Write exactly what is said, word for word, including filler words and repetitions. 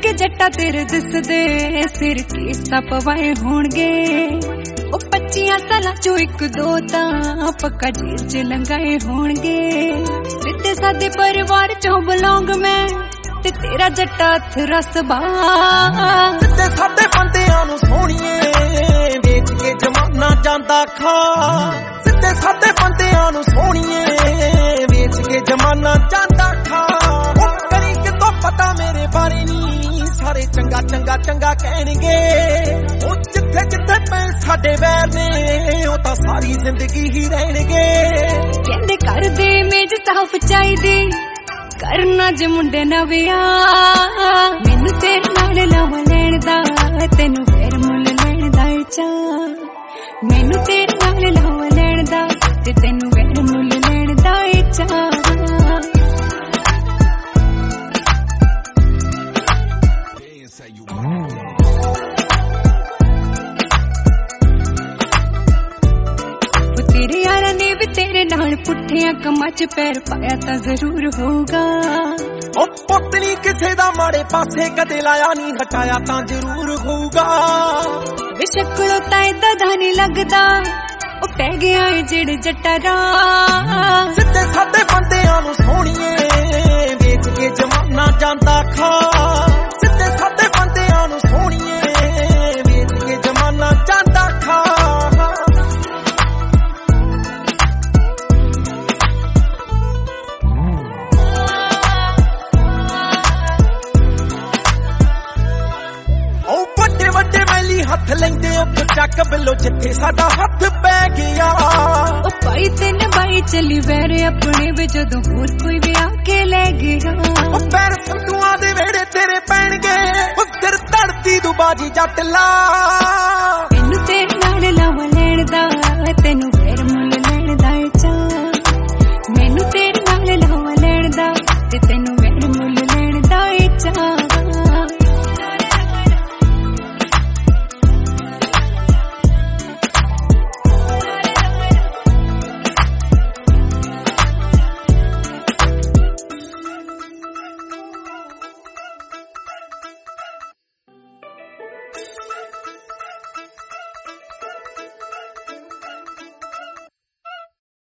के जट्टा तेरे दिसदे सिर कीसा पवाए होणगे ओ पच्चियां सालां चों इक दो तां पक्का जेल च लंघाए होणगे सिद्धे सादे परिवार चों बिलोंग मैं ते तेरा जट्टा थरा सुभाऽ सिद्धे सादे बंदियां नूं सोहणीए वेच के जमाना जांदा खा सिद्धे सादे बंदियां नूं सोहणीए वेच के जमाना जांदा खा करी कितों पता मेरे बारे नी सारे चंगा चंगा चंगा कहणगे ओ जिथे जिथे पे साडे वैर ने ओ तां सारी जिंदगी ही रहणगे कहंदे कर दे मेज साफ चाहिदी करना जे मुंडे ना विआह मैनू तेरे नाल लावा लैण दा तैनू फेर मुल लैण दा चा मैनू तेरे नाल लावा लैण दा ते तैनू फेर मुल लैण दा चा तेरे यारा ने भी तेरे नाल पुठिया कमां च पैर पाया तां जरूर होगा ओ पुतनी किसे दा माड़े पासे कदे लाया नहीं हटाया तां जरूर होगा बेशकलो तां इदा दा नहीं लगदा ओ पै गया है जेड़ जट्टा राह सिद्धे सादे बंदियां नूं सोहणीए वेच के जमाना जांदा खा सिद्धे सादे बंदियां नूं सोहणीए वेच के जमाना जांदा खा हथ लेंदे चक बिलो जिथे साडा हथ पै गया ओ भाई तेन भाई चली वैरे अपने वे जदों होर कोई विआह के ले गया ओ पैर संधुआं दे वेड़े तेरे पैणगे ओ सिर धड़ती तू बाजी जट ला